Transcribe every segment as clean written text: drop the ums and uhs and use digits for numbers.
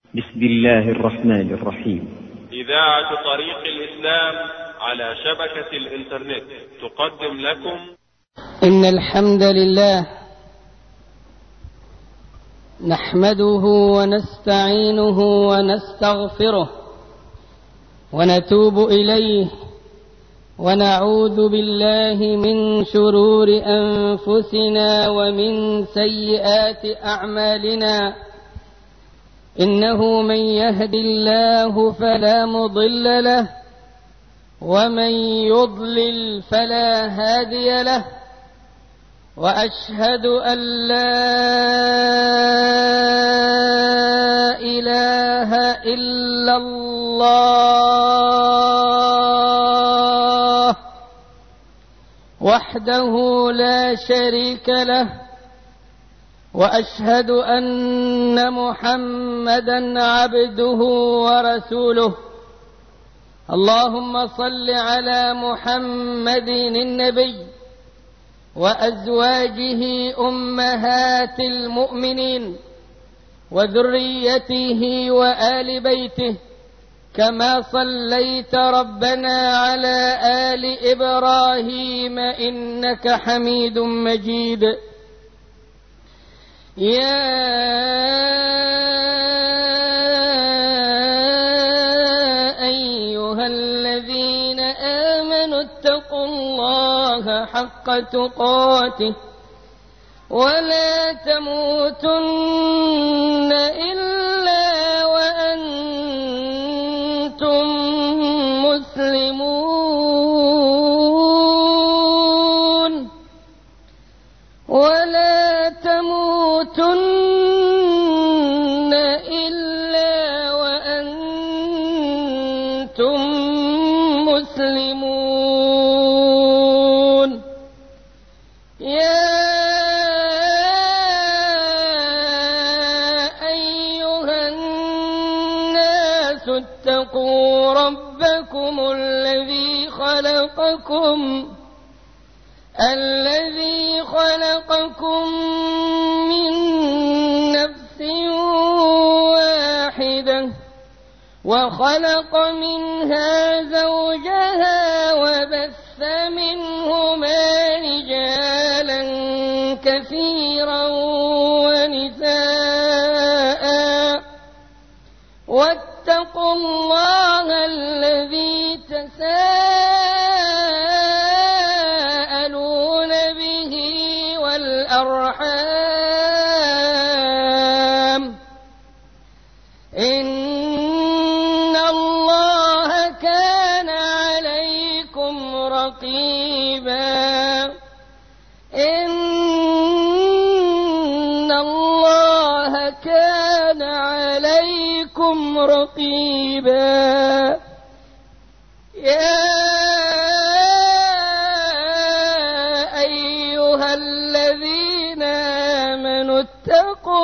بسم الله الرحمن الرحيم. إذاعة طريق الإسلام على شبكة الإنترنت تقدم لكم إن الحمد لله نحمده ونستعينه ونستغفره ونتوب إليه ونعوذ بالله من شرور أنفسنا ومن سيئات أعمالنا. إنه من يهد الله فلا مضل له ومن يضلل فلا هادي له، وأشهد أن لا إله إلا الله وحده لا شريك له، وأشهد أن محمدا عبده ورسوله. اللهم صل على محمد النبي وأزواجه أمهات المؤمنين وذريته وآل بيته، كما صليت ربنا على آل إبراهيم إنك حميد مجيد. يا أيها الذين آمنوا اتقوا الله حق تقاته ولا تموتن إلا وأنتم مسلمون، ولا تموتن إلا وأنتم مسلمون. يا أيها الناس اتقوا ربكم الذي خلقكم من نفس واحدة وخلق منها زوجها وبث منهما رجالا كثيرا ونساء، واتقوا الله الذي تساءلون به والأرحام، إن الله كان عليكم رقيبا. إن الله كان عليكم رقيبا. يا أيها الذين آمنوا اتقوا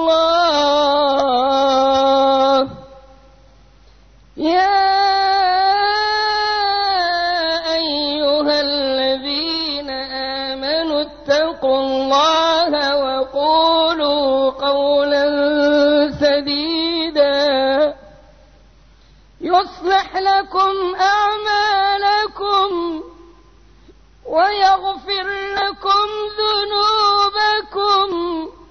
الله. يا أيها الذين آمنوا اتقوا الله وقولوا قولا سديدا يصلح لكم أعمالكم ويغفر لكم ذنوبكم،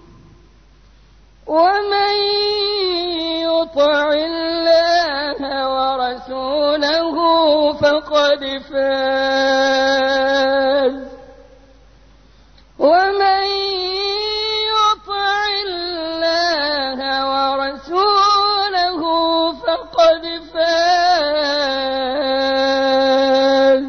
ومن يطع الله ورسوله فقد فاز. ومن يطع الله ورسوله فقد فاز.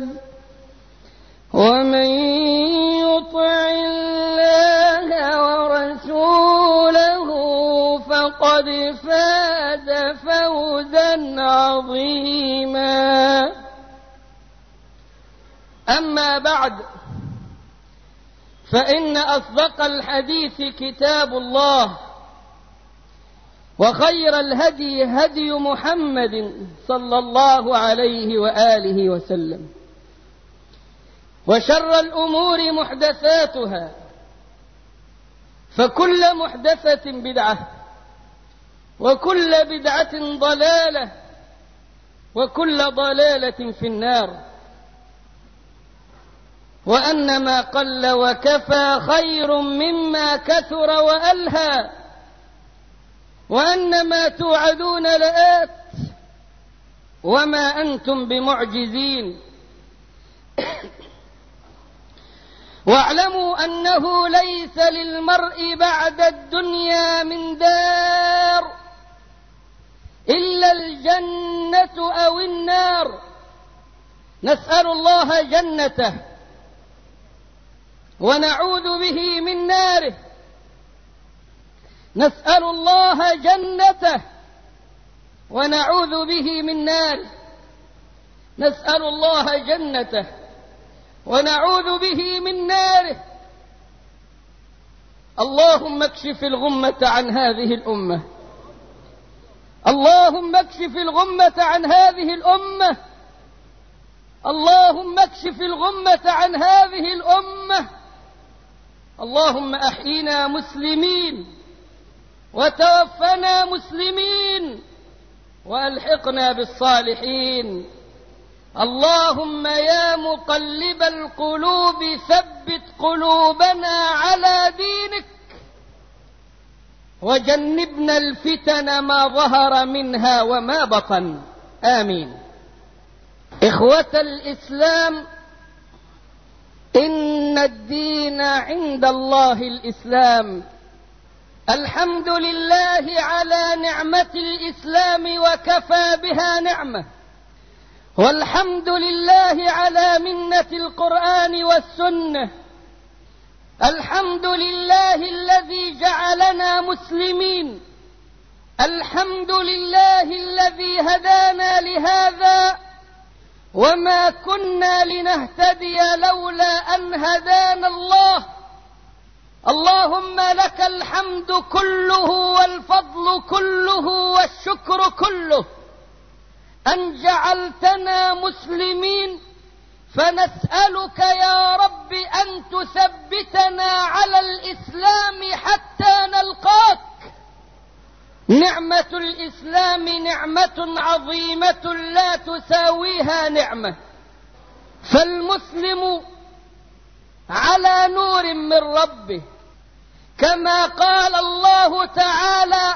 ومن يطع الله ورسوله فقد فاز فوزا عظيما. أما بعد، فإن أصدق الحديث كتاب الله، وخير الهدي هدي محمد صلى الله عليه وآله وسلم، وشر الأمور محدثاتها، فكل محدثة بدعة وكل بدعة ضلالة، وكل ضلالة في النار، وأن ما قل وكفى خير مما كثر وألهى، وأن ما توعدون لآت وما أنتم بمعجزين. واعلموا أنه ليس للمرء بعد الدنيا من دار إلا الجنة أو النار. نسأل الله جنته ونعوذ به من ناره. نسأل الله جنته ونعوذ به من ناره. نسأل الله جنته ونعوذ به من ناره. اللهم اكشف الغمة عن هذه الأمة. اللهم اكشف الغمة عن هذه الأمة. اللهم اكشف الغمة عن هذه الأمة. اللهم أحينا مسلمين وتوفنا مسلمين وألحقنا بالصالحين. اللهم يا مقلب القلوب ثبت قلوبنا على دينك، وجنبنا الفتن ما ظهر منها وما بطن. آمين. إخوة الإسلام، إن الدين عند الله الإسلام. الحمد لله على نعمة الإسلام وكفى بها نعمة، والحمد لله على منة القرآن والسنة. الحمد لله الذي جعلنا مسلمين. الحمد لله الذي هدانا لهذا، وما كنا لنهتدي لولا أن هدانا الله. اللهم لك الحمد كله والفضل كله والشكر كله أن جعلتنا مسلمين، فنسألك يا رب أن تثبتنا على الإسلام حتى نلقاك. نعمة الإسلام نعمة عظيمة لا تساويها نعمة، فالمسلم على نور من ربه، كما قال الله تعالى: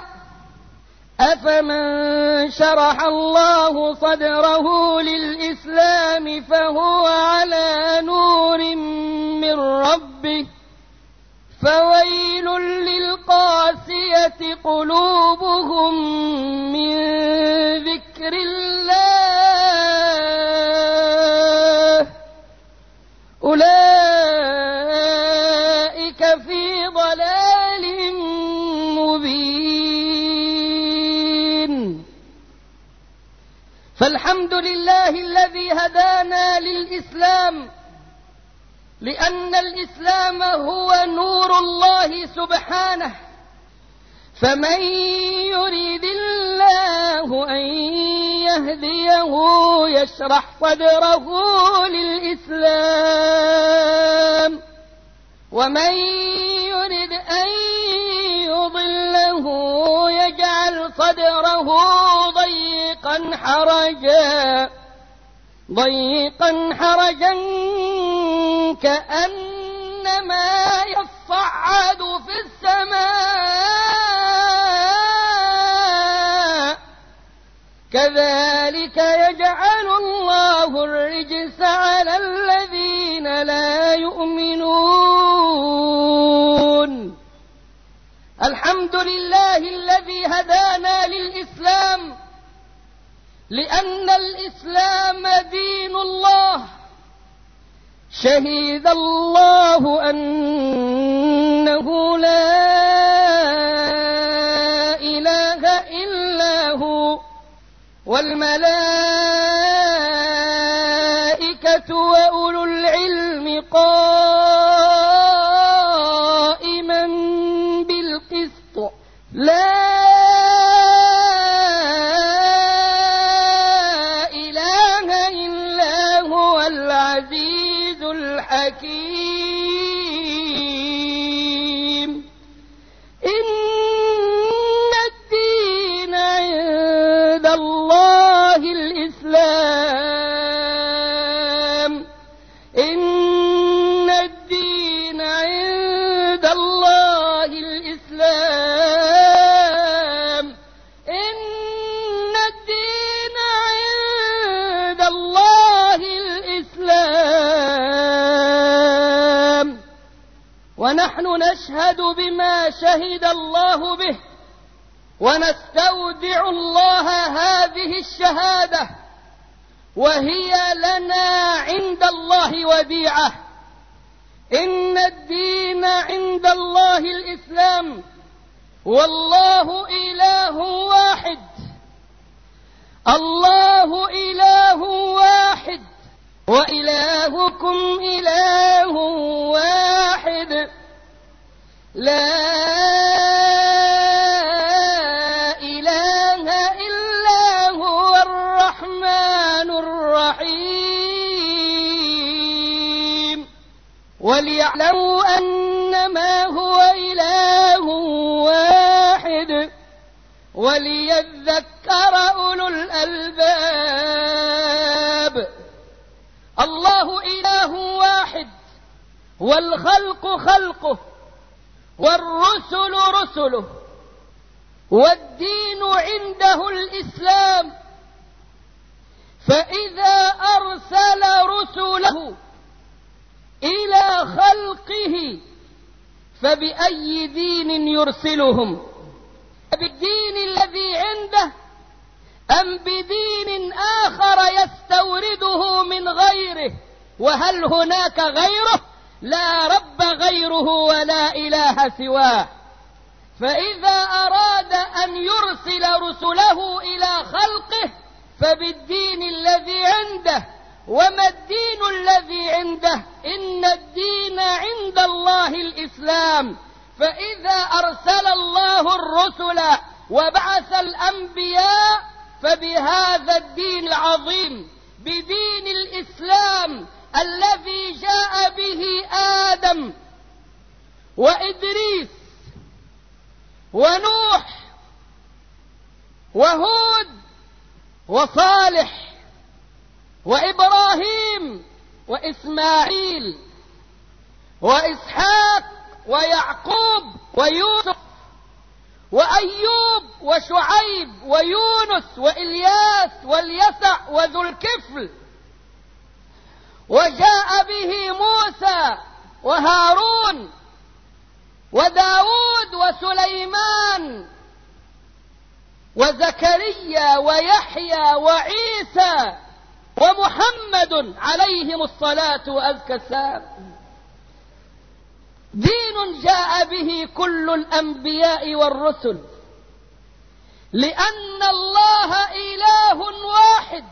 أفمن شرح الله صدره للإسلام فهو على نور من ربه، فويل للقاسية قلوبهم من ذكر الله، أولئك في ضلال مبين. فالحمد لله الذي هدانا للإسلام، لأن الإسلام هو نور الله سبحانه. فمن يريد الله أن يهديه يشرح صدره للإسلام، ومن يريد أن يضله يجعل صدره ضيقا حرجا كأنما يصعد في السماء، كذلك يجعل الله الرجس على الذين لا يؤمنون. الحمد لله الذي هدانا للإسلام، لأن الإسلام دين الله. شهد الله أنه لا إله إلا هو، والملائكة وأولو العلم قائما بالقسط، لا إله إلا هو العزيز الحكيم. إن الدين ونحن نشهد بما شهد الله به، ونستودع الله هذه الشهادة، وهي لنا عند الله وديعة. إن الدين عند الله الإسلام، والله إله واحد. الله إله واحد، وإلهكم إله واحد، لا إله إلا هو الرحمن الرحيم. وليعلموا أنما هو إله واحد، وليذكر أولو الألباب. الله إله واحد، والخلق خلقه، والرسل رسله، والدين عنده الإسلام. فإذا أرسل رسله إلى خلقه فبأي دين يرسلهم؟ بالدين الذي عنده أم بدين آخر يستورده من غيره؟ وهل هناك غيره؟ لا رب غيره ولا إله سواه. فإذا أراد أن يرسل رسله إلى خلقه فبالدين الذي عنده. وما الدين الذي عنده؟ إن الدين عند الله الإسلام. فإذا أرسل الله الرسل وبعث الأنبياء فبهذا الدين العظيم، بدين الإسلام الذي جاء به آدم وإدريس ونوح وهود وصالح وإبراهيم وإسماعيل وإسحاق ويعقوب ويوسف وأيوب وشعيب ويونس وإلياس واليسع وذو الكفل. وجاء به موسى وهارون وداود وسليمان وزكريا ويحيى وعيسى ومحمد عليهم الصلاة وأزكى السلام. دين جاء به كل الأنبياء والرسل، لأن الله إله واحد،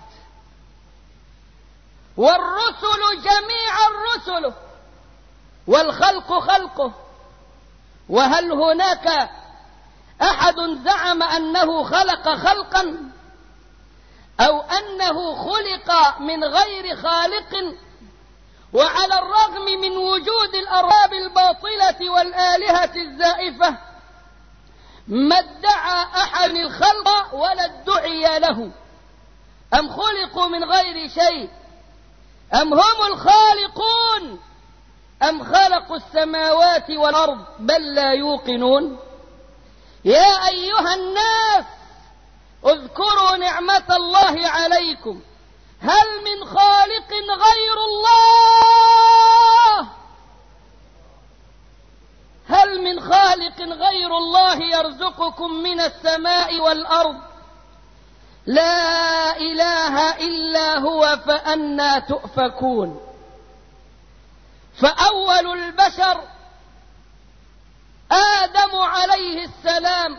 والرسل جميعا رسله، والخلق خلقه. وهل هناك أحد زعم أنه خلق خلقا أو أنه خلق من غير خالق؟ وعلى الرغم من وجود الأرباب الباطلة والآلهة الزائفة ما ادعى أحد الخلق ولا ادعي له. أم خلقوا من غير شيء؟ أم هم الخالقون؟ أم خلقوا السماوات والأرض؟ بل لا يوقنون. يا أيها الناس اذكروا نعمة الله عليكم، هل من خالق غير الله؟ هل من خالق غير الله يرزقكم من السماء والأرض؟ لا إله إلا هو فأنى تؤفكون. فأول البشر آدم عليه السلام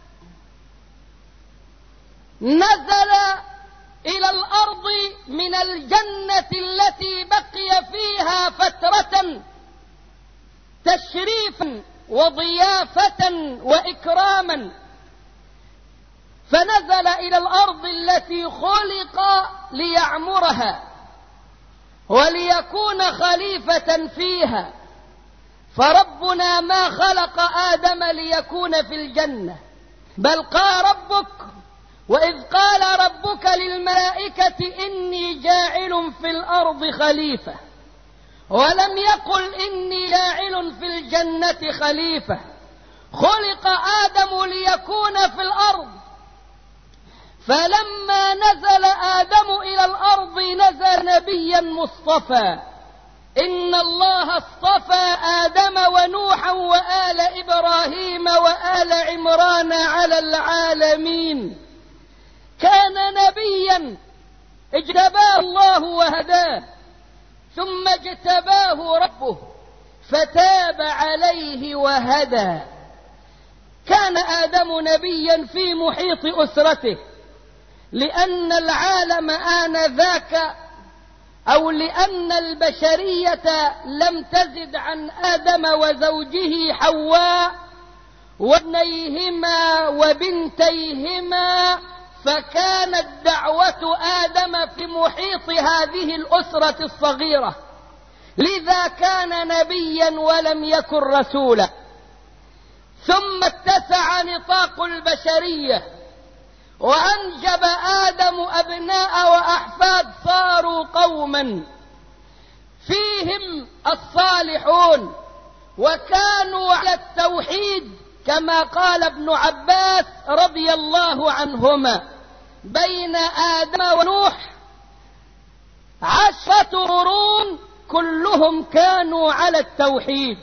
نزل إلى الأرض من الجنة التي بقي فيها فترة تشريفا وضيافة وإكراما، فنزل إلى الأرض التي خلق ليعمرها وليكون خليفة فيها. فربنا ما خلق آدم ليكون في الجنة، بل قال ربك وإذ قال ربك للملائكة إني جاعل في الأرض خليفة، ولم يقل إني جاعل في الجنة خليفة. خلق آدم ليكون في الأرض، فلما نزل آدم إلى الأرض نزل نبيا مصطفى إن الله اصطفى آدم ونوحا وآل إبراهيم وآل عمران على العالمين. كان نبيا اجتباه الله وهداه، ثم اجتباه ربه فتاب عليه وهدى. كان آدم نبيا في محيط أسرته، لأن العالم آنذاك أو لأن البشرية لم تزد عن آدم وزوجه حواء وابنيهما وبنتيهما، فكانت دعوة آدم في محيط هذه الأسرة الصغيرة، لذا كان نبيا ولم يكن رسولا. ثم اتسع نطاق البشرية وأنجب آدم أبناء وأحفاد صاروا قوما فيهم الصالحون وكانوا على التوحيد، كما قال ابن عباس رضي الله عنهما: بين آدم ونوح 10 قرون كلهم كانوا على التوحيد،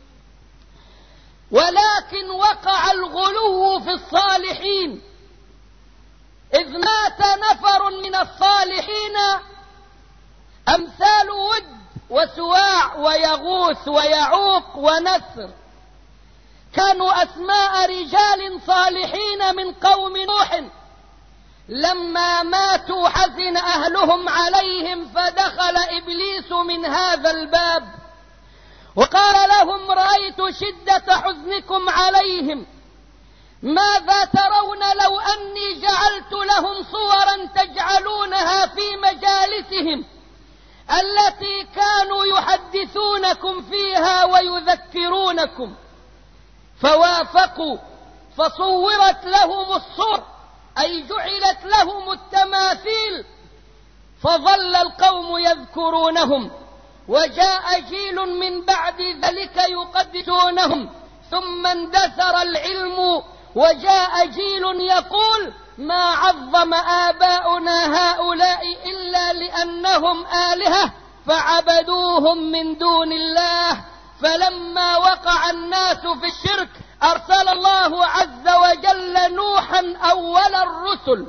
ولكن وقع الغلو في الصالحين، إذ مات نفر من الصالحين أمثال ود وسواع ويغوث ويعوق ونسر، كانوا أسماء رجال صالحين من قوم نوح. لما ماتوا حزن أهلهم عليهم، فدخل إبليس من هذا الباب وقال لهم: رأيت شدة حزنكم عليهم، ماذا ترون لو أني جعلت لهم صورا تجعلونها في مجالسهم التي كانوا يحدثونكم فيها ويذكرونكم؟ فوافقوا، فصورت لهم الصور، أي جعلت لهم التماثيل، فظل القوم يذكرونهم، وجاء جيل من بعد ذلك يقدسونهم، ثم اندثر العلم وجاء جيل يقول: ما عظم آباؤنا هؤلاء إلا لأنهم آلهة فعبدوهم من دون الله. فلما وقع الناس في الشرك أرسل الله عز وجل نوحا أول الرسل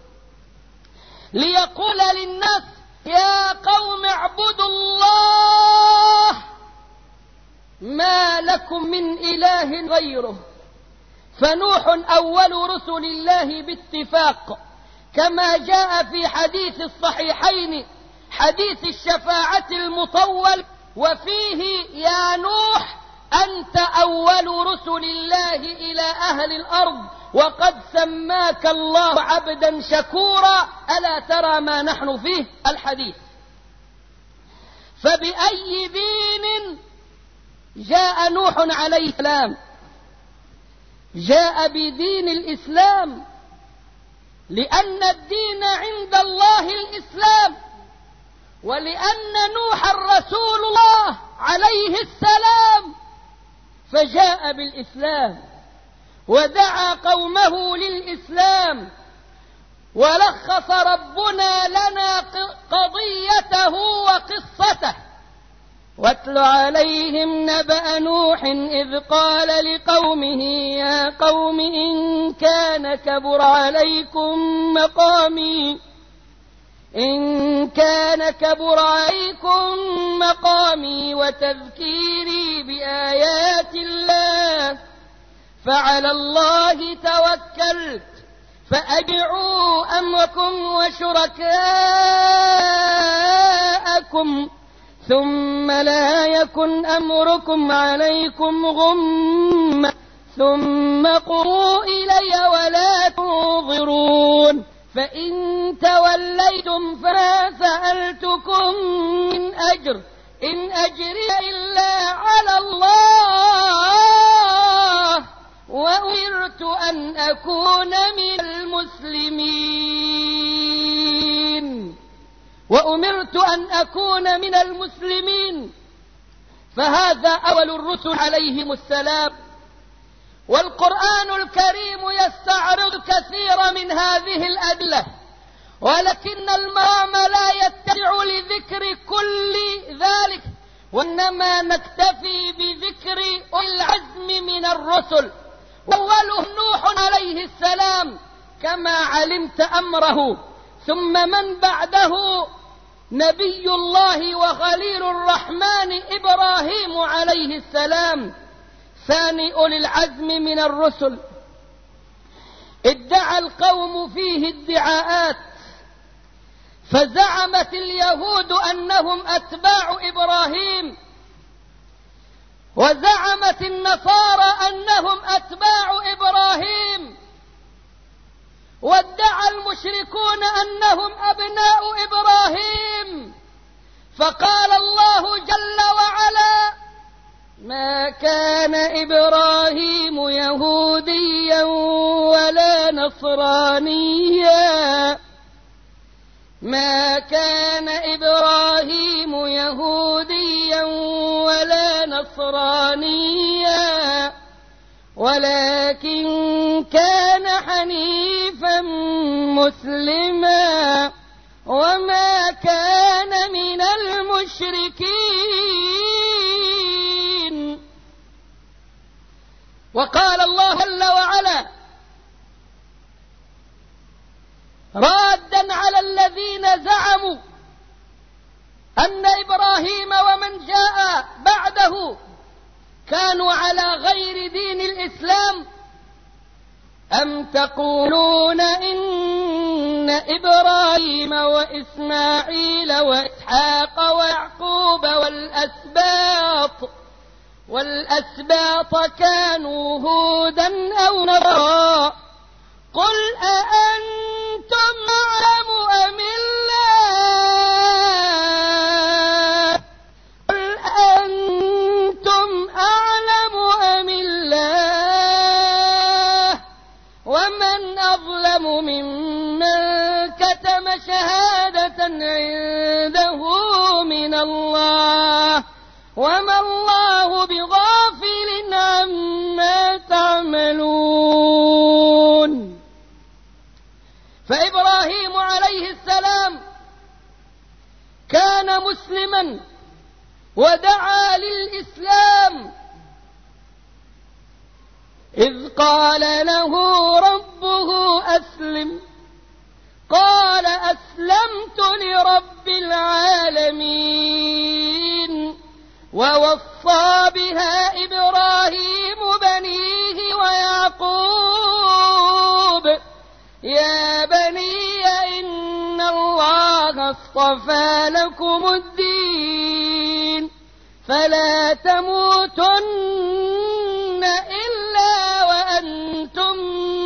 ليقول للناس: يا قوم اعبدوا الله ما لكم من إله غيره. فنوح أول رسل الله باتفاق، كما جاء في حديث الصحيحين حديث الشفاعة المطول، وفيه: يا نوح أنت أول رسل الله إلى أهل الأرض، وقد سماك الله عبدا شكورا، ألا ترى ما نحن فيه؟ الحديث. فبأي دين جاء نوح عليه السلام؟ جاء بدين الإسلام، لأن الدين عند الله الإسلام، ولأن نوحا رسول الله عليه السلام، فجاء بالإسلام ودعا قومه للإسلام. ولخص ربنا لنا قضيته وقصته: واتل عليهم نبأ نوح إذ قال لقومه يا قوم إن كان كبر عليكم مقامي وتذكيري بآيات الله فعلى الله توكلت فأجمعوا أمركم وشركاءكم ثم لا يكن أمركم عليكم غمة ثم قضوا إلي ولا تنظرون. فإن توليتم فما سألتكم من أجر إن أجري إلا على الله وأمرت أن أكون من المسلمين. فهذا أول الرسل عليهم السلام، والقرآن الكريم يستعرض كثير من هذه الأدلة، ولكن المرام لا يتسع لذكر كل ذلك، وإنما نكتفي بذكر أولي العزم من الرسل، وأولهم نوح عليه السلام كما علمت أمره، ثم من بعده نبي الله وخليل الرحمن إبراهيم عليه السلام ثاني أولي العزم من الرسل. ادعى القوم فيه ادعاءات، فزعمت اليهود أنهم أتباع إبراهيم، وزعمت النصارى أنهم أتباع إبراهيم، وادعى المشركون أنهم أبناء إبراهيم. فقال الله جل وعلا: ما كان إبراهيم يهوديا ولا نصرانيا، ما كان إبراهيم يهوديا ولا نصرانيا، ولكن كان حنيفا مسلما وما كان من المشركين. وقال الله جل وعلا رادا على الذين زعموا أن إبراهيم ومن جاء بعده كانوا على غير دين الإسلام: أم تقولون إن إبراهيم وإسماعيل وإسحاق ويعقوب والأسباط كانوا هودا أو نصارى؟ قل أأنتم أعلم أم الله؟ قل أأنتم أعلم أم الله؟ ومن أظلم ممن كتم شهادة عنده من الله، وما الله بغافل عما تعملون. فإبراهيم عليه السلام كان مسلما ودعا للإسلام، إذ قال له ربه أسلم، قال أسلمت لرب العالمين. ووصى بها إبراهيم بنيه ويعقوب: يا بني إن الله اصطفى لكم الدين فلا تموتن إلا وأنتم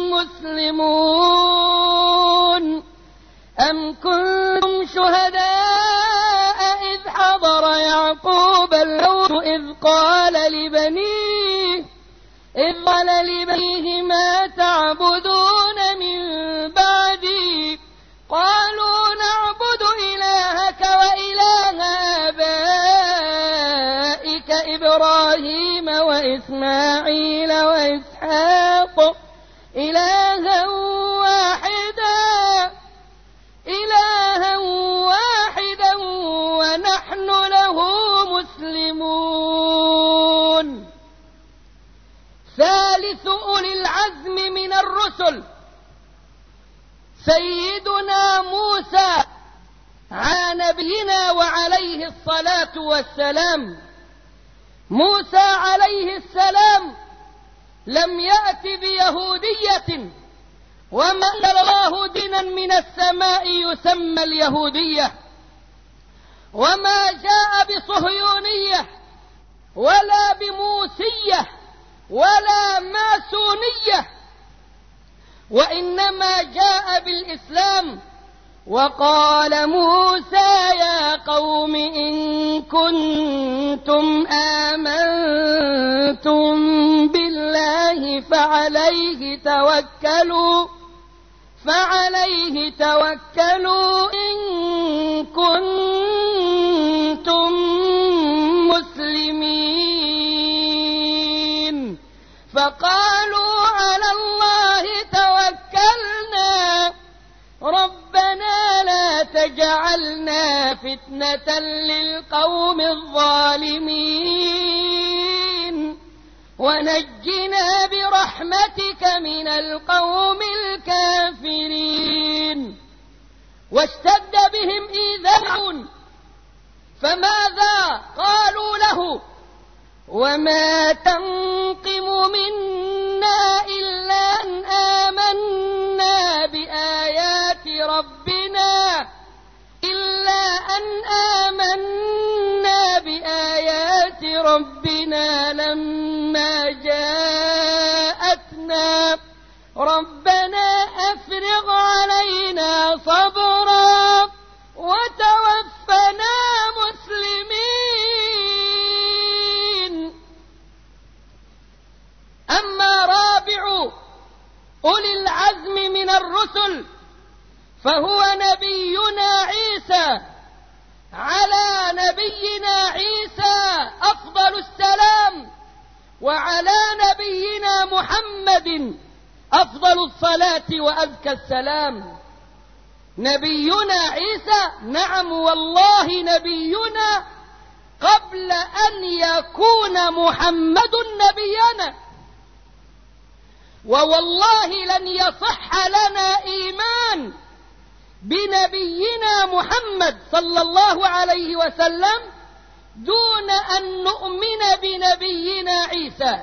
مسلمون. أم كنتم شهداء إذ حضر يعقوب الموت إذ قال لبنيه ما تعبدون من بعدي؟ قالوا نعبد إلهك وإله آبائك إبراهيم وإسماعيل وإسحاق إلها واحدا ونحن له مسلمون. ثالث أولي العزم من الرسل سيدنا موسى على نبينا وعليه الصلاة والسلام. موسى عليه السلام لم يأت بيهودية، وما أنزل الله دينا من السماء يسمى اليهودية، وما جاء بصهيونية ولا بموسية ولا ماسونية، وإنما جاء بالإسلام. وقال موسى يا قوم إن كنتم آمنتم بالله فعليه توكلوا إن كنتم مسلمين. فقالوا على الله توكلنا ربنا لا تجعلنا جعلنا فتنة للقوم الظالمين ونجنا برحمتك من القوم الكافرين. واشتد بهم إيذاء فماذا قالوا له؟ وما تنقم منا إلا أن آمنا بآيات ربنا لما جاءتنا ربنا أفرغ علينا صبرا وتوفنا مسلمين. أما رابع أولي العزم من الرسل فهو نبينا عيسى، على نبينا عيسى أفضل السلام وعلى نبينا محمد أفضل الصلاة وأزكى السلام. نبينا عيسى، نعم والله نبينا قبل أن يكون محمد نبينا، ووالله لن يصح لنا إيمان بنبينا محمد صلى الله عليه وسلم دون أن نؤمن بنبينا عيسى،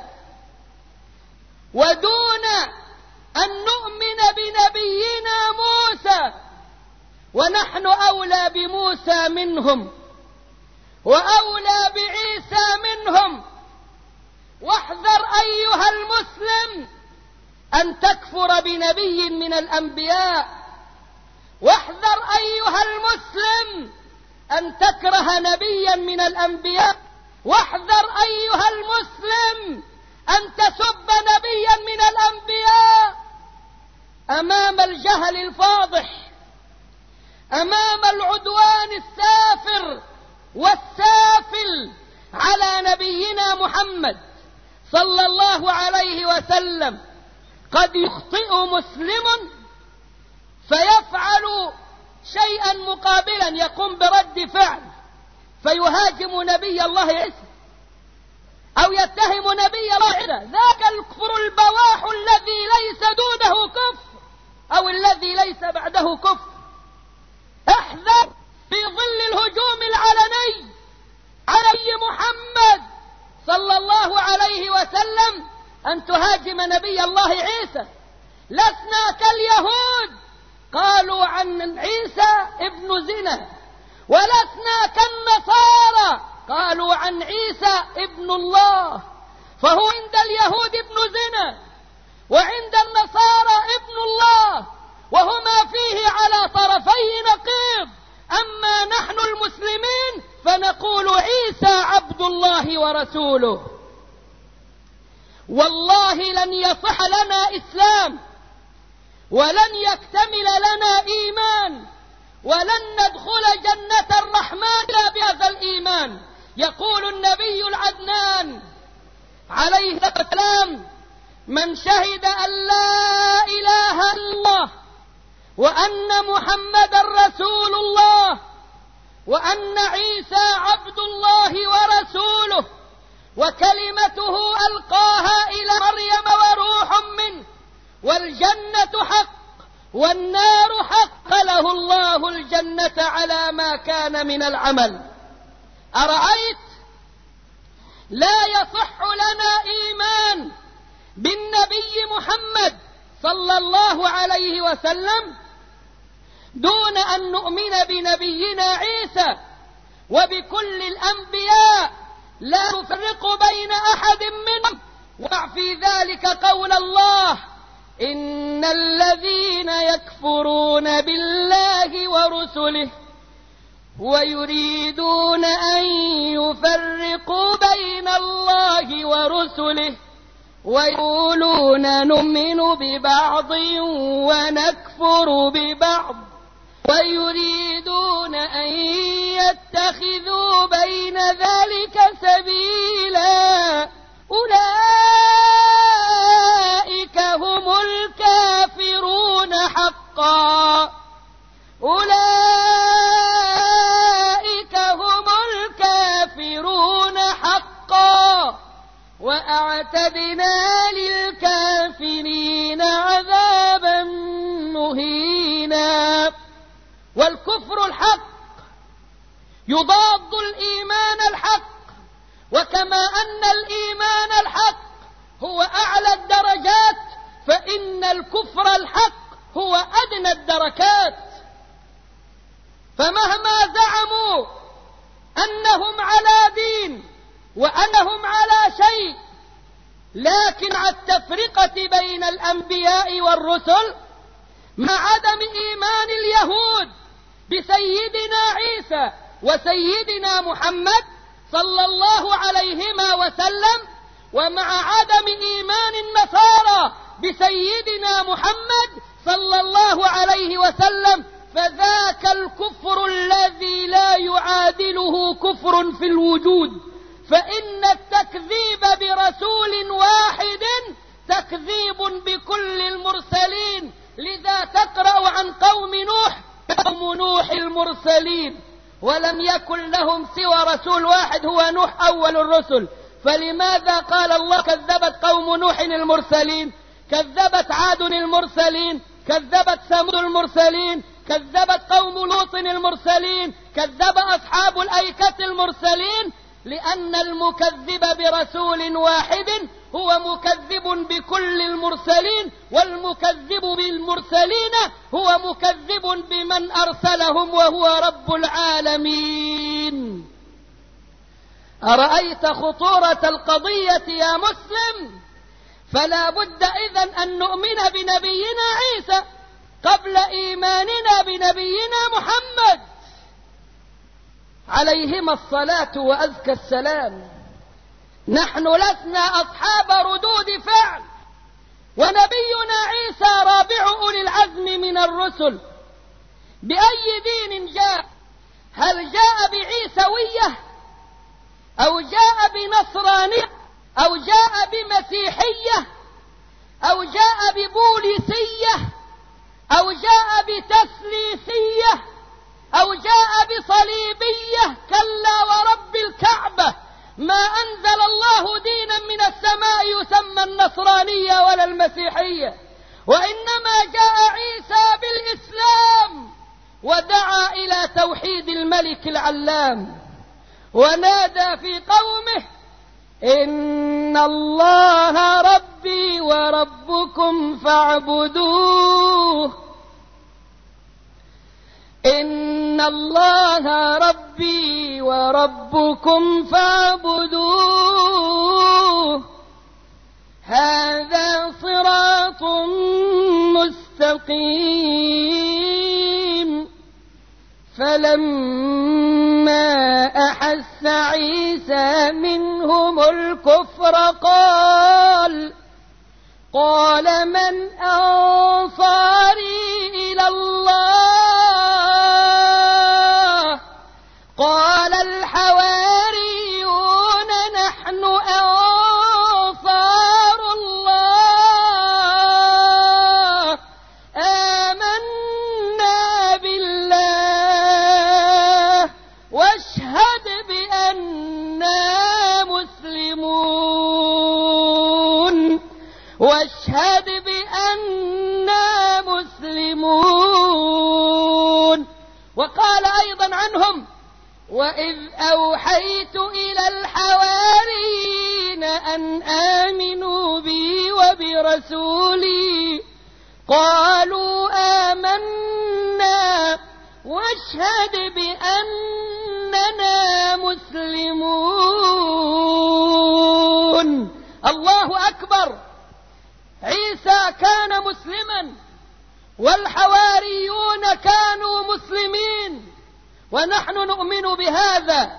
ودون أن نؤمن بنبينا موسى، ونحن أولى بموسى منهم وأولى بعيسى منهم. واحذر أيها المسلم أن تكفر بنبي من الأنبياء، واحذر أيها المسلم أن تكره نبيا من الأنبياء، واحذر أيها المسلم أن تسب نبيا من الأنبياء أمام الجهل الفاضح، أمام العدوان السافر والسافل على نبينا محمد صلى الله عليه وسلم. قد يخطئ مسلم فيفعل شيئا مقابلا، يقوم برد فعل فيهاجم نبي الله عيسى أو يتهم نبي الله عيسى، ذاك الكفر البواح الذي ليس دونه كفر أو الذي ليس بعده كفر. احذر في ظل الهجوم العلني على محمد صلى الله عليه وسلم أن تهاجم نبي الله عيسى. لسنا كاليهود قالوا عن عيسى ابن زنا، ولسنا كالنصارى قالوا عن عيسى ابن الله، فهو عند اليهود ابن زنا وعند النصارى ابن الله، وهما فيه على طرفي نقيض. أما نحن المسلمين فنقول عيسى عبد الله ورسوله. والله لن يصح لنا إسلام ولن يكتمل لنا إيمان ولن ندخل جنة الرحمن إلا بهذا الإيمان. يقول النبي العدنان عليه السلام: من شهد أن لا إله إلا الله وأن محمد رسول الله وأن عيسى عبد الله ورسوله وكلمته ألقاها إلى مريم وروح منه والجنة حق والنار حق، له الله الجنة على ما كان من العمل. أرأيت؟ لا يصح لنا إيمان بالنبي محمد صلى الله عليه وسلم دون أن نؤمن بنبينا عيسى وبكل الأنبياء، لا نفرق بين أحد منهم. ومع في ذلك قول الله: إن الذين يكفرون بالله ورسله ويريدون أن يفرقوا بين الله ورسله ويقولون نؤمن ببعض ونكفر ببعض ويريدون أن يتخذوا بين ذلك سبيلا، أولئك هم الكافرون حقا، أولئك وأعتدنا للكافرين عذابا مهينا. والكفر الحق يضاد الإيمان الحق، وكما أن الإيمان الحق هو أعلى الدرجات، فإن الكفر الحق هو أدنى الدركات. فمهما زعموا أنهم على دين وأنهم على شيء، لكن على التفرقة بين الأنبياء والرسل، مع عدم إيمان اليهود بسيدنا عيسى وسيدنا محمد صلى الله عليهما وسلم، ومع عدم إيمان النصارى بسيدنا محمد صلى الله عليه وسلم، فذاك الكفر الذي لا يعادله كفر في الوجود. فإن التكذيب برسول واحد تكذيب بكل المرسلين. لذا تقرأ عن قوم نوح، قوم نوح المرسلين، ولم يكن لهم سوى رسول واحد هو نوح أول الرسل. فلماذا قال الله كذبت قوم نوح المرسلين؟ كذبت عاد المرسلين، كذبت ثمود المرسلين، كذبت قوم لوط المرسلين، كذب أصحاب الأيكة المرسلين. لأن المكذب برسول واحد هو مكذب بكل المرسلين، والمكذب بالمرسلين هو مكذب بمن أرسلهم وهو رب العالمين. أرأيت خطورة القضية يا مسلم؟ فلا بد إذن أن نؤمن بنبينا عيسى قبل إيماننا بنبينا محمد عليهما الصلاة وأزكى السلام. نحن لسنا أصحاب ردود فعل، ونبينا عيسى رابع أولي العزم من الرسل. بأي دين جاء؟ هل جاء بعيسوية أو جاء بنصرانية أو جاء بمسيحية أو جاء ببوليسية أو جاء بتثليثية أو جاء بصليبية؟ كلا ورب الكعبة، ما أنزل الله دينا من السماء يسمى النصرانية ولا المسيحية، وإنما جاء عيسى بالإسلام ودعا إلى توحيد الملك العلام، ونادى في قومه إن الله ربي وربكم فاعبدوه، إن الله ربي وربكم فاعبدوه هذا صراط مستقيم. فلما أحس عيسى منهم الكفر قال من أنصاري إلى الله؟ قال الحواريون نحن أنصار الله، آمنا بالله واشهد بأننا مسلمون، واشهد بأننا مسلمون. وقال أيضا عنهم وإذ أوحيت إلى الحواريين أن آمنوا بي وبرسولي قالوا آمنا واشهد بأننا مسلمون. الله أكبر، عيسى كان مسلما والحواريون كانوا مسلمين، ونحن نؤمن بهذا.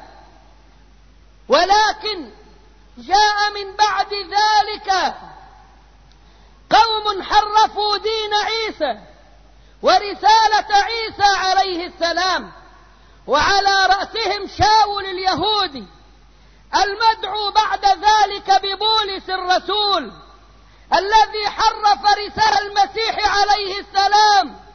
ولكن جاء من بعد ذلك قوم حرفوا دين عيسى ورسالة عيسى عليه السلام، وعلى رأسهم شاول اليهودي المدعو بعد ذلك ببولس الرسول، الذي حرف رسالة المسيح عليه السلام.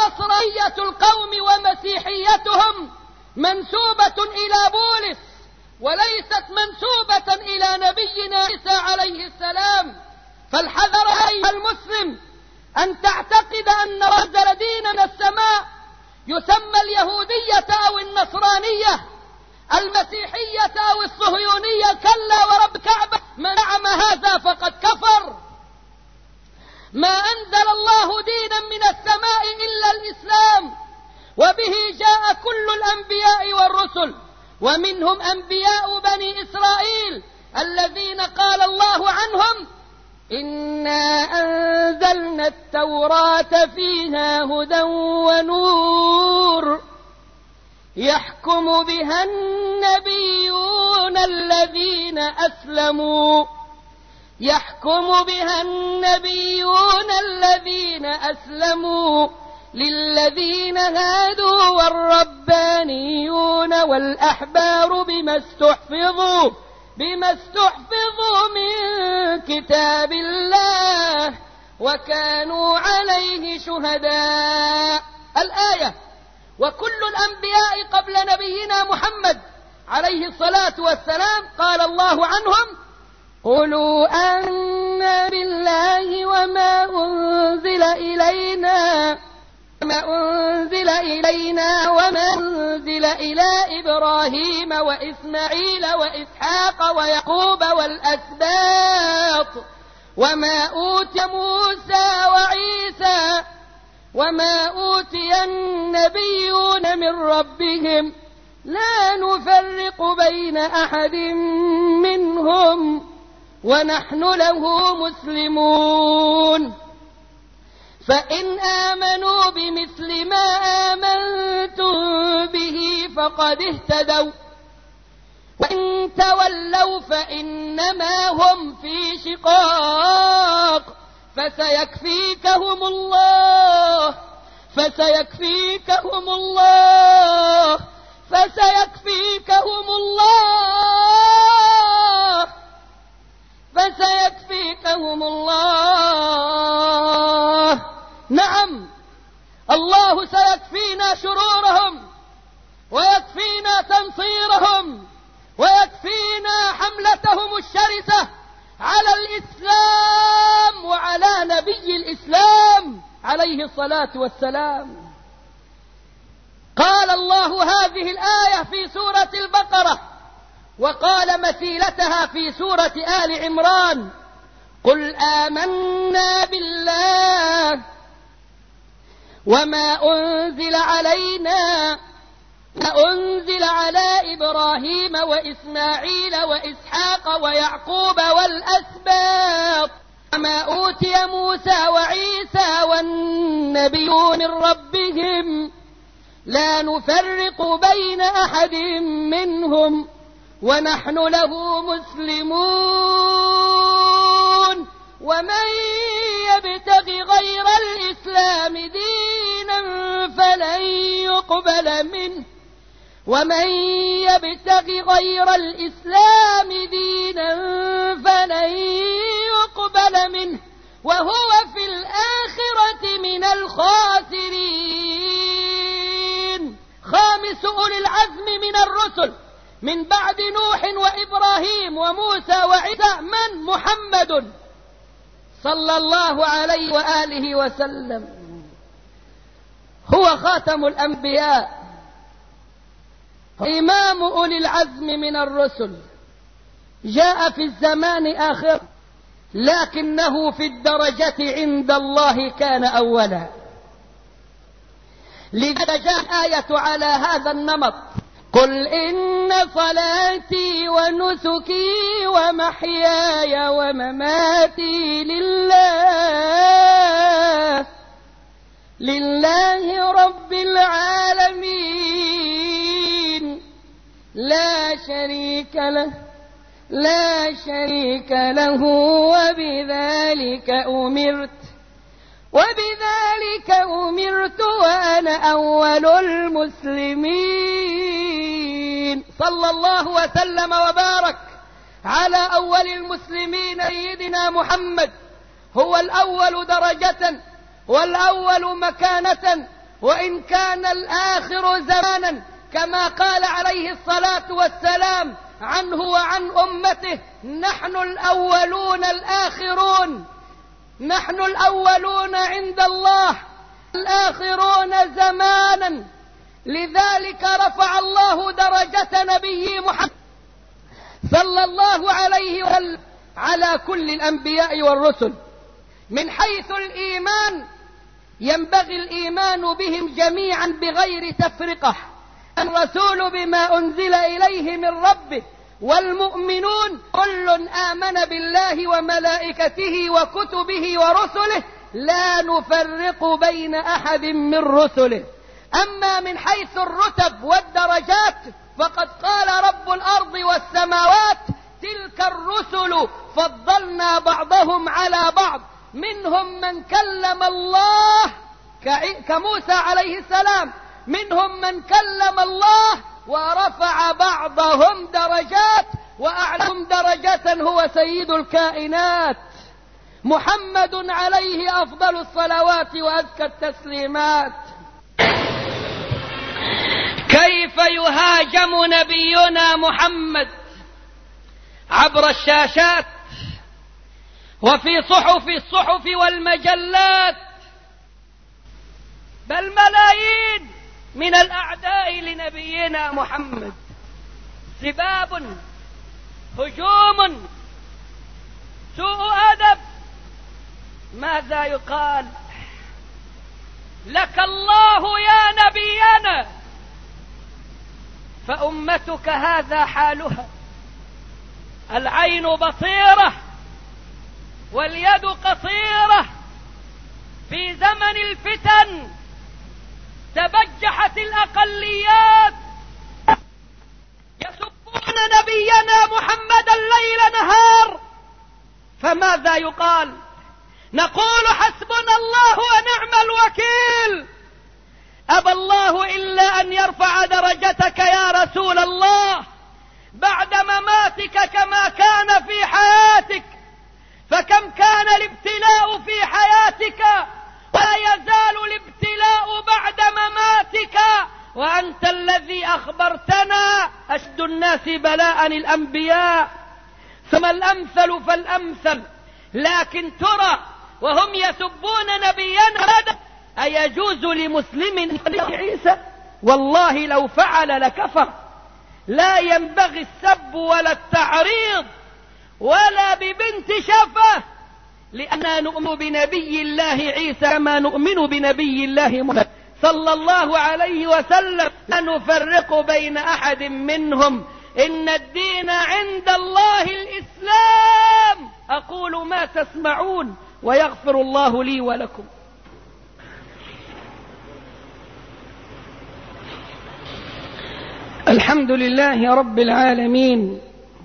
فنصرية القوم ومسيحيتهم منسوبة إلى بولس، وليست منسوبة إلى نبينا عيسى عليه السلام. فالحذر أيها المسلم أن تعتقد أن نزل دين من السماء يسمى اليهودية أو النصرانية، المسيحية أو الصهيونية. كلا ورب كعبة، من زعم هذا فقد كفر. ما أنزل الله دينا من السماء إلا الإسلام، وبه جاء كل الأنبياء والرسل، ومنهم أنبياء بني إسرائيل الذين قال الله عنهم: إنا أنزلنا التوراة فيها هدى ونور يحكم بها النبيون الذين أسلموا للذين هادوا والربانيون والأحبار بما استحفظوا من كتاب الله وكانوا عليه شهداء. الآية. وكل الأنبياء قبل نبينا محمد عليه الصلاة والسلام قال الله عنهم: قولوا آمنا بالله وما أنزل إلينا وما أنزل إلى إبراهيم وإسماعيل وإسحاق ويعقوب والأسباط وما أوتي موسى وعيسى وما أوتي النبيون من ربهم لا نفرق بين أحد منهم ونحن له مسلمون. فإن آمنوا بمثل ما آمنتم به فقد اهتدوا، وإن تولوا فإنما هم في شقاق فسيكفيكهم الله. نعم، الله سيكفينا شرورهم، ويكفينا تنصيرهم، ويكفينا حملتهم الشرسة على الإسلام وعلى نبي الإسلام عليه الصلاة والسلام. قال الله هذه الآية في سورة البقرة، وقال مثيلتها في سورة آل عمران: قل آمنا بالله وما أنزل على إبراهيم وإسماعيل وإسحاق ويعقوب والأسباط وما أوتي موسى وعيسى والنبيون من ربهم لا نفرق بين أحد منهم ونحن له مسلمون. ومن يبتغ غير الإسلام دينا فلن يقبل منه وهو في الآخرة من الخاسرين. خامس أولي العزم من الرسل من بعد نوح وإبراهيم وموسى وعيسى من؟ محمد صلى الله عليه وآله وسلم، هو خاتم الأنبياء، إمام أولي العزم من الرسل. جاء في الزمان آخر، لكنه في الدرجة عند الله كان أولا. لذا جاء آية على هذا النمط: قل إن صلاتي ونسكي ومحياي ومماتي لله رب العالمين لا شريك له وبذلك أمرت وأنا أول المسلمين. صلى الله وسلم وبارك على أول المسلمين سيدنا محمد، هو الأول درجة والأول مكانة، وإن كان الآخر زمانا، كما قال عليه الصلاة والسلام: عنه وعن أمته: نحن الأولون الآخرون، نحن الأولون عند الله الآخرون زمانا. لذلك رفع الله درجة نبيه محمد صلى الله عليه وسلم على كل الأنبياء والرسل. من حيث الإيمان ينبغي الإيمان بهم جميعا بغير تفرقة. الرسول بما أنزل إليه من ربه، والمؤمنون كل آمن بالله وملائكته وكتبه ورسله لا نفرق بين أحد من رسله. أما من حيث الرتب والدرجات فقد قال رب الأرض والسماوات: تلك الرسل فضلنا بعضهم على بعض، منهم من كلم الله كموسى عليه السلام، منهم من كلم الله ورفع بعضهم درجات، وأعلم درجة هو سيد الكائنات محمد عليه أفضل الصلوات وأزكى التسليمات. كيف يهاجم نبينا محمد عبر الشاشات وفي صحف الصحف والمجلات، بل ملايين من الأعداء لنبينا محمد. سباب، هجوم، سوء أدب. ماذا يقال؟ لك الله يا نبينا، فأمتك هذا حالها. العين بصيرة واليد قصيرة. في زمن الفتن تبجحت الأقليات يسبون نبينا محمدا ليل نهار. فماذا يقال؟ نقول: حسبنا الله ونعم الوكيل. أبى الله إلا أن يرفع درجتك يا رسول الله بعد مماتك كما كان في حياتك. فكم كان الابتلاء في حياتك ولا يزال الابتلاء بعد مماتك، وأنت الذي أخبرتنا: أشد الناس بلاء الأنبياء ثم الأمثل فالأمثل. لكن ترى وهم يسبون نبينا أيجوز لمسلم عيسى؟ والله لو فعل لكفر. لا ينبغي السب ولا التعريض ولا ببنت شفة، لأننا نؤمن بنبي الله عيسى كما نؤمن بنبي الله محمد صلى الله عليه وسلم، لا نفرق بين أحد منهم. إن الدين عند الله الإسلام. أقول ما تسمعون ويغفر الله لي ولكم. الحمد لله رب العالمين،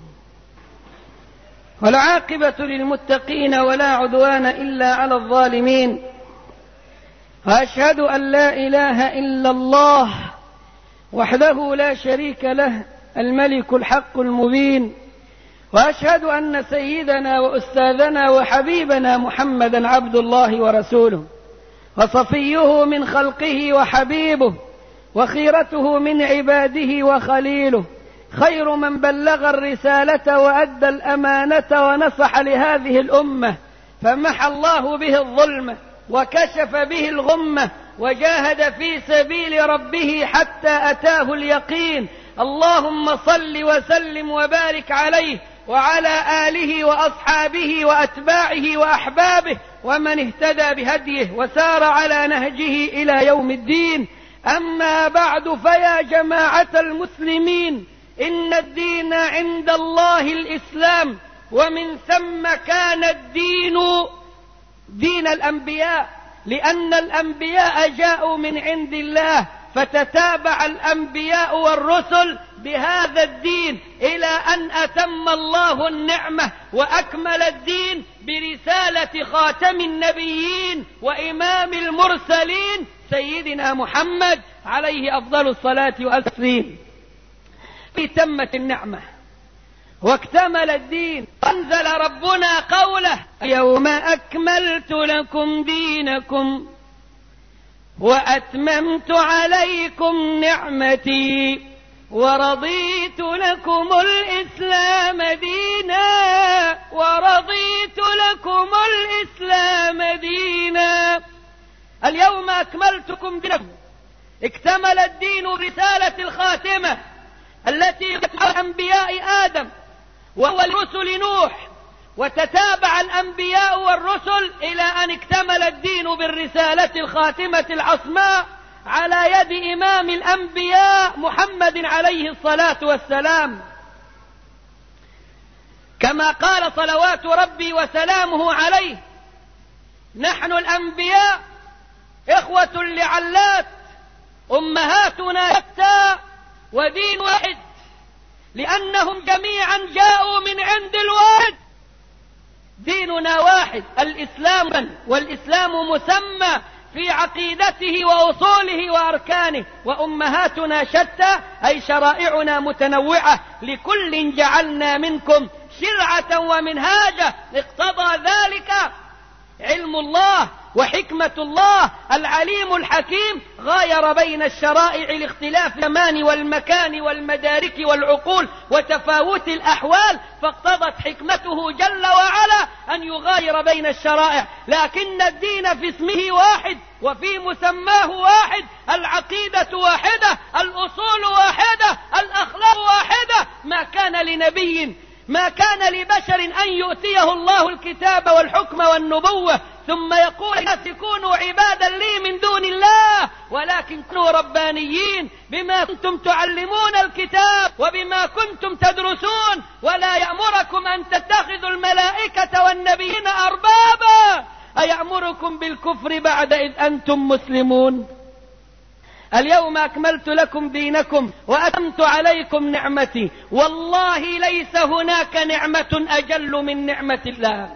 والعاقبة للمتقين ولا عدوان إلا على الظالمين، وأشهد أن لا إله إلا الله وحده لا شريك له الملك الحق المبين، وأشهد أن سيدنا وأستاذنا وحبيبنا محمدا عبد الله ورسوله وصفيه من خلقه وحبيبه وخيرته من عباده وخليله، خير من بلغ الرسالة وأدى الأمانة ونصح لهذه الأمة، فمحى الله به الظلمة وكشف به الغمة وجاهد في سبيل ربه حتى أتاه اليقين. اللهم صل وسلم وبارك عليه وعلى آله وأصحابه وأتباعه وأحبابه ومن اهتدى بهديه وسار على نهجه إلى يوم الدين. أما بعد، فيا جماعة المسلمين، إن الدين عند الله الإسلام، ومن ثم كان الدين دين الأنبياء، لأن الأنبياء جاءوا من عند الله، فتتابع الأنبياء والرسل بهذا الدين إلى أن أتم الله النعمة وأكمل الدين برسالة خاتم النبيين وإمام المرسلين سيدنا محمد عليه أفضل الصلاة والتسليم. تمت النعمة واكتمل الدين، أنزل ربنا قوله: اليوم أكملت لكم دينكم وأتممت عليكم نعمتي ورضيت لكم الإسلام دينا، ورضيت لكم الإسلام دينا. اليوم أكملتكم دينكم. اكتمل الدين رسالة الخاتمة التي تتبع أنبياء آدم وهو الرسل نوح، وتتابع الأنبياء والرسل إلى أن اكتمل الدين بالرسالة الخاتمة العصماء على يد إمام الأنبياء محمد عليه الصلاة والسلام. كما قال صلوات ربي وسلامه عليه: نحن الأنبياء إخوة لعلات، أمهاتنا شتى ودين واحد، لأنهم جميعا جاءوا من عند الواحد. ديننا واحد الإسلام، والإسلام مسمى في عقيدته وأصوله وأركانه، وأمهاتنا شتى أي شرائعنا متنوعة، لكل جعلنا منكم شرعة ومنهاجا. اقتضى ذلك علم الله وحكمة الله العليم الحكيم، غاير بين الشرائع لاختلاف الزمان والمكان والمدارك والعقول وتفاوت الأحوال، فاقتضت حكمته جل وعلا أن يغاير بين الشرائع، لكن الدين في اسمه واحد وفي مسماه واحد، العقيدة واحدة، الأصول واحدة، الأخلاق واحدة. ما كان لبشر أن يؤتيه الله الكتاب والحكم والنبوة ثم يقول الناس كونوا عبادا لي من دون الله، ولكن كونوا ربانيين بما كنتم تعلمون الكتاب وبما كنتم تدرسون، ولا يأمركم أن تتخذوا الملائكة والنبيين أربابا، أيأمركم بالكفر بعد إذ أنتم مسلمون. اليوم أكملت لكم دينكم وأتممت عليكم نعمتي، والله ليس هناك نعمة أجل من نعمة الله.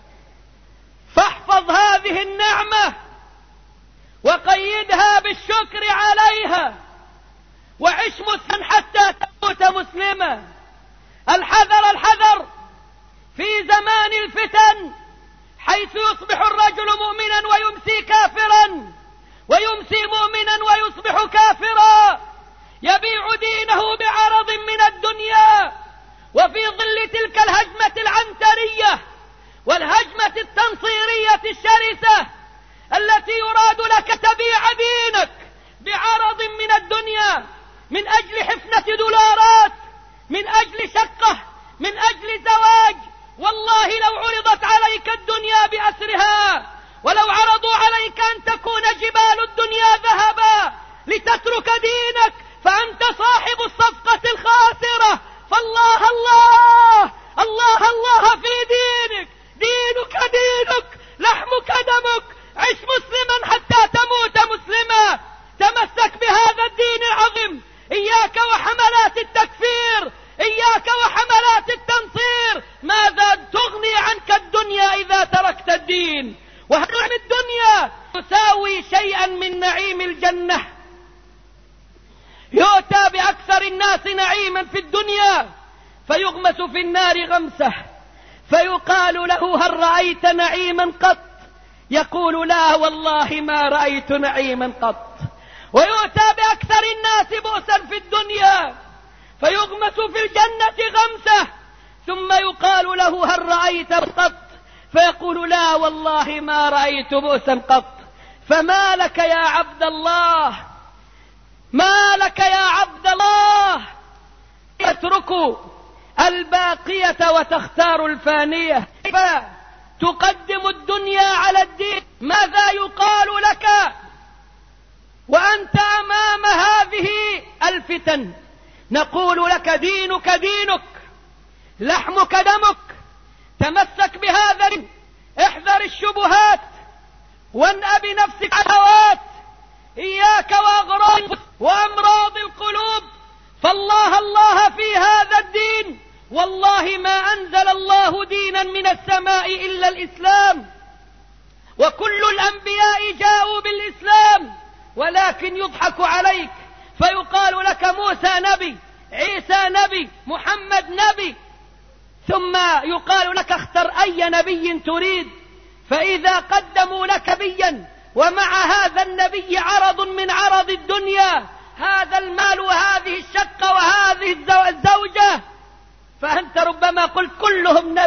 فاحفظ هذه النعمة وقيدها بالشكر عليها، وعش مسلما حتى تموت مسلما. الحذر في زمان الفتن، حيث يصبح الرجل مؤمنا ويمسي كافرا، ويمسي مؤمنا ويصبح كافرا، يبيع دينه بعرض من الدنيا. وفي ظل تلك الهجمة العنترية والهجمة التنصيرية الشرسة التي يراد لك تبيع دينك بعرض من الدنيا، من أجل حفنة دولارات، من أجل شقة، من أجل زواج، والله لو عرضت عليك الدنيا بأسرها، ولو عرضوا عليك أن تكون جبال الدنيا ذهبا لتترك دينك، فأنت صاحب الصفقة الخاسرة. فالله الله الله الله في دينك، دينك دينك، لحمك دمك، عش مسلما حتى تموت مسلما. تمسك بهذا الدين العظيم، إياك وحملات التكفير، إياك وحملات التنصير. ماذا تغني عنك الدنيا إذا تركت الدين؟ وهل الدنيا تساوي شيئا من نعيم الجنة؟ يؤتى بأكثر الناس نعيما في الدنيا فيغمس في النار غمسه، فيقال له هل رأيت نعيما قط؟ يقول لا والله ما رأيت نعيما قط. ويؤتى بأكثر الناس بؤسا في الدنيا فيغمس في الجنة غمسه، ثم يقال له هل رأيت قط؟ فيقول لا والله ما رأيت بؤسا قط. فما لك يا عبد الله، ما لك يا عبد الله تترك الباقية وتختار الفانية؟ كيف تقدم الدنيا على الدين؟ ماذا يقال لك وأنت أمام هذه الفتن؟ نقول لك دينك دينك، لحمك دمك، تمسك بهذا، احذر الشبهات، وانأ بنفسك الهوات، إياك وأمراض القلوب. فالله الله في هذا الدين، والله ما أنزل الله دينا من السماء إلا الإسلام، وكل الأنبياء جاءوا بالإسلام، ولكن يضحك عليك فيقال لك موسى نبي، عيسى نبي، محمد نبي، ثم يقال لك اختر أي نبي تريد. فإذا قدموا لك نبيا ومع هذا النبي عرض من عرض الدنيا، هذا المال وهذه الشقة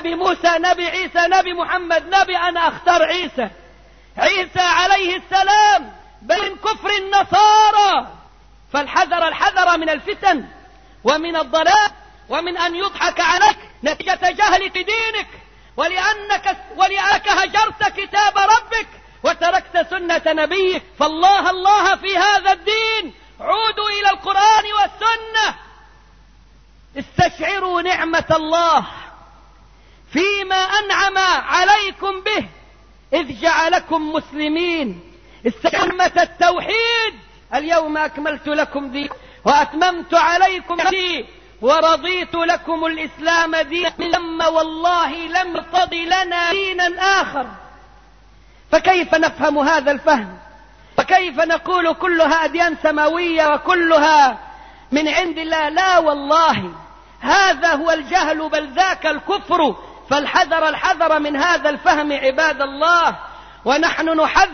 نبي موسى، نبي عيسى، نبي محمد، نبي أنا أختار عيسى عليه السلام، بل من كفر النصارى. فالحذر الحذر من الفتن ومن الضلال ومن أن يضحك عليك نتيجة جهلك دينك، ولأنك هجرت كتاب ربك وتركت سنة نبيك. فالله الله في هذا الدين، عودوا إلى القرآن والسنة، استشعروا نعمة الله فيما أنعم عليكم به إذ جعلكم مسلمين، استعمة التوحيد. اليوم أكملت لكم دينكم وأتممت عليكم ديني ورضيت لكم الإسلام دينا، والله لم يرتضي لنا دينا آخر. فكيف نفهم هذا الفهم؟ وكيف نقول كلها أديان سماوية وكلها من عند الله؟ لا والله، هذا هو الجهل، بل ذاك الكفر. فالحذر الحذر من هذا الفهم عباد الله. ونحن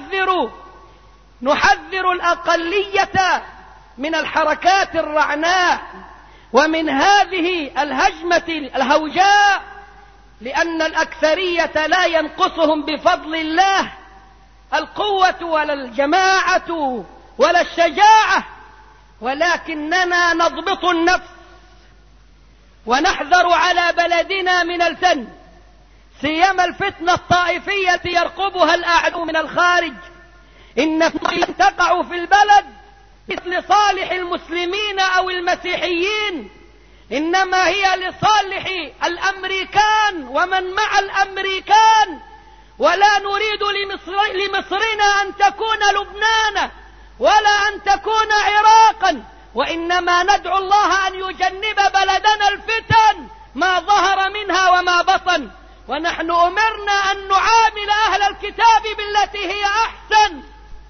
نحذر الأقلية من الحركات الرعناء ومن هذه الهجمة الهوجاء، لأن الأكثرية لا ينقصهم بفضل الله القوة ولا الجماعة ولا الشجاعة، ولكننا نضبط النفس ونحذر على بلدنا من الفتن، سيما الفتنة الطائفية يرقبها الأعداء من الخارج. إن تقع في البلد لصالح المسلمين أو المسيحيين، إنما هي لصالح الأمريكان ومن مع الأمريكان. ولا نريد لمصرنا أن تكون لبنان ولا أن تكون عراقا، وإنما ندعو الله أن يجنب بلدنا الفتن ما ظهر منها وما بطن. ونحن أمرنا أن نعامل أهل الكتاب بالتي هي أحسن،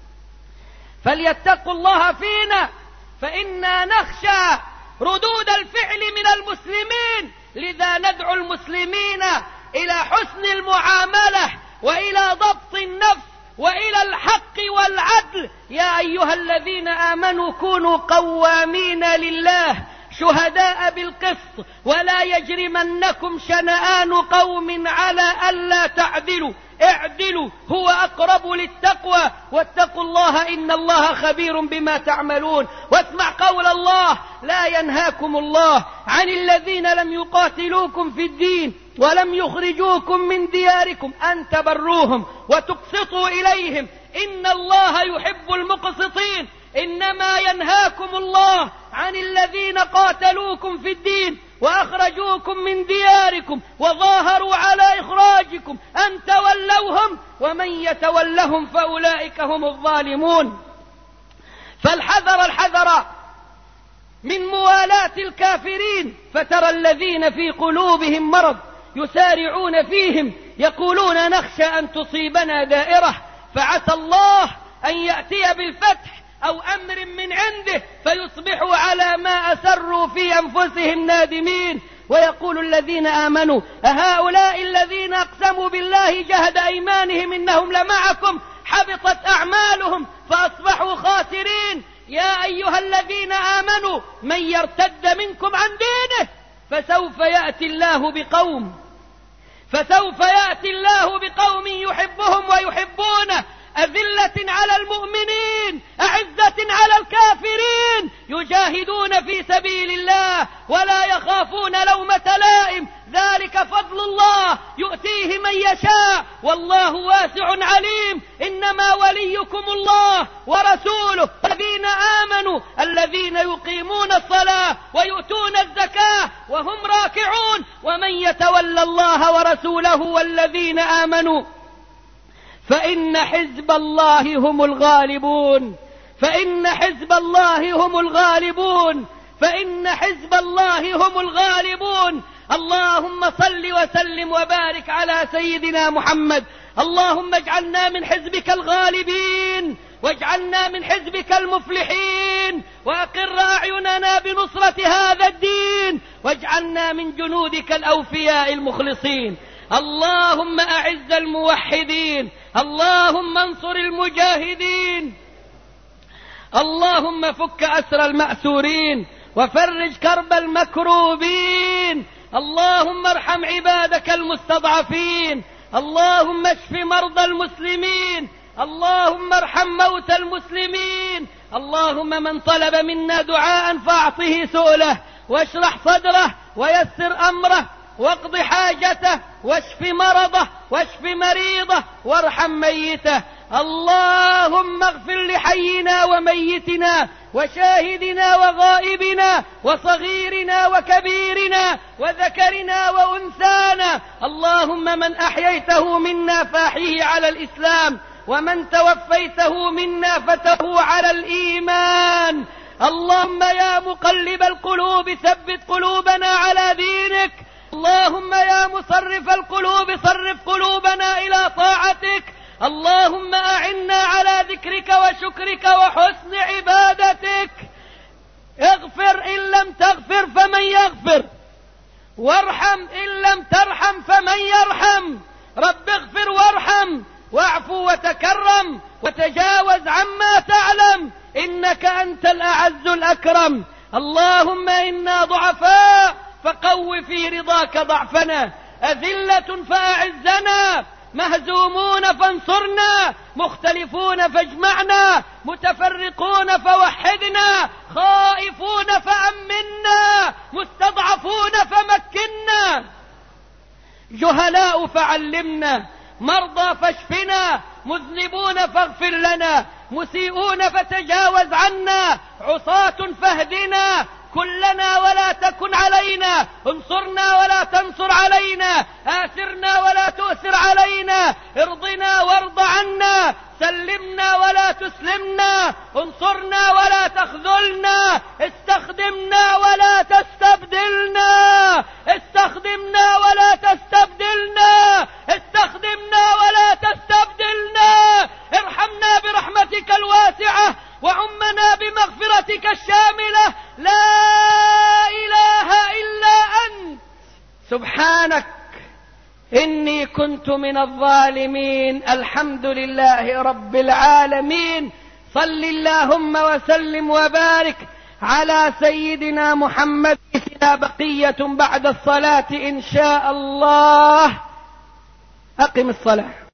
فليتقوا الله فينا، فإنا نخشى ردود الفعل من المسلمين. لذا ندعو المسلمين إلى حسن المعاملة وإلى ضبط النفس وإلى الحق والعدل. يا أيها الذين آمنوا كونوا قوامين لله شهداء بالقسط، ولا يجرمنكم شنآن قوم على ألا تعدلوا، اعدلوا هو أقرب للتقوى، واتقوا الله إن الله خبير بما تعملون. واسمع قول الله: لا ينهاكم الله عن الذين لم يقاتلوكم في الدين ولم يخرجوكم من دياركم أن تبروهم وتقسطوا إليهم إن الله يحب المقسطين. إنما ينهاكم الله عن الذين قاتلوكم في الدين وأخرجوكم من دياركم وظاهروا على إخراجكم أن تولوهم، ومن يتولهم فأولئك هم الظالمون. فالحذر الحذر من موالاة الكافرين. فترى الذين في قلوبهم مرض يسارعون فيهم يقولون نخشى أن تصيبنا دائرة، فعسى الله أن يأتي بالفتح أو أمر من عنده فيصبحوا على ما أسروا في أنفسهم نادمين. ويقول الذين آمنوا أهؤلاء الذين أقسموا بالله جهد أيمانهم إنهم لمعكم حبطت أعمالهم فأصبحوا خاسرين. يا أيها الذين آمنوا من يرتد منكم عن دينه فسوف يأتي الله بقوم يحبهم ويحبونه، أذلة على المؤمنين أعزة على الكافرين، يجاهدون في سبيل الله ولا يخافون لومة لائم. ذلك فضل الله يؤتيه من يشاء والله واسع عليم. إنما وليكم الله ورسوله الذين آمنوا الذين يقيمون الصلاة ويؤتون الزكاة وهم راكعون. ومن يتولى الله ورسوله والذين آمنوا فإن حزب الله هم الغالبون. فإن حزب الله هم الغالبون. فإن حزب الله هم الغالبون. اللهم صل وسلم وبارك على سيدنا محمد. اللهم اجعلنا من حزبك الغالبين واجعلنا من حزبك المفلحين، وأقر أعيننا بنصرة هذا الدين، واجعلنا من جنودك الأوفياء المخلصين. اللهم أعز الموحدين، اللهم انصر المجاهدين، اللهم فك أسر المأسورين وفرج كرب المكروبين، اللهم ارحم عبادك المستضعفين، اللهم اشف مرضى المسلمين، اللهم ارحم موتى المسلمين. اللهم من طلب منا دعاء فاعطه سؤله، واشرح صدره، ويسر أمره، واقض حاجته، واشف مرضه، واشف مريضه، وارحم ميته. اللهم اغفر لحينا وميتنا، وشاهدنا وغائبنا، وصغيرنا وكبيرنا، وذكرنا وأنثانا. اللهم من أحييته منا فاحيه على الإسلام، ومن توفيته منا فتوه على الإيمان. اللهم يا مقلب القلوب ثبت قلوبنا على دينك. اللهم يا مصرف القلوب صرف قلوبنا إلى طاعتك. اللهم أعنا على ذكرك وشكرك وحسن عبادتك. اغفر إن لم تغفر فمن يغفر، وارحم إن لم ترحم فمن يرحم. رب اغفر وارحم، واعفو وتكرم، وتجاوز عما تعلم، إنك أنت الأعز الأكرم. اللهم إنا ضعفاء فقو في رضاك ضعفنا، أذلة فأعزنا، مهزومون فانصرنا، مختلفون فاجمعنا، متفرقون فوحدنا، خائفون فأمنا، مستضعفون فمكنا، جهلاء فعلمنا، مرضى فاشفنا، مذنبون فاغفر لنا، مسيئون فتجاوز عنا، عصاة فاهدنا، كلنا ولا تكن علينا، انصرنا ولا تنصر علينا، آثرنا ولا تؤثر علينا، ارضنا وارض عنا، سلمنا ولا تسلمنا، انصرنا ولا تخذلنا، استخدمنا ولا تستبدلنا، استخدمنا ولا تستبدلنا، استخدمنا ولا تستبدلنا. ارحمنا برحمتك الواسعة، وعمنا بمغفرتك الشاملة. لا إله إلا أنت سبحانك إني كنت من الظالمين. الحمد لله رب العالمين. صل اللهم وسلم وبارك على سيدنا محمد. بقية بعد الصلاة إن شاء الله. أقم الصلاة.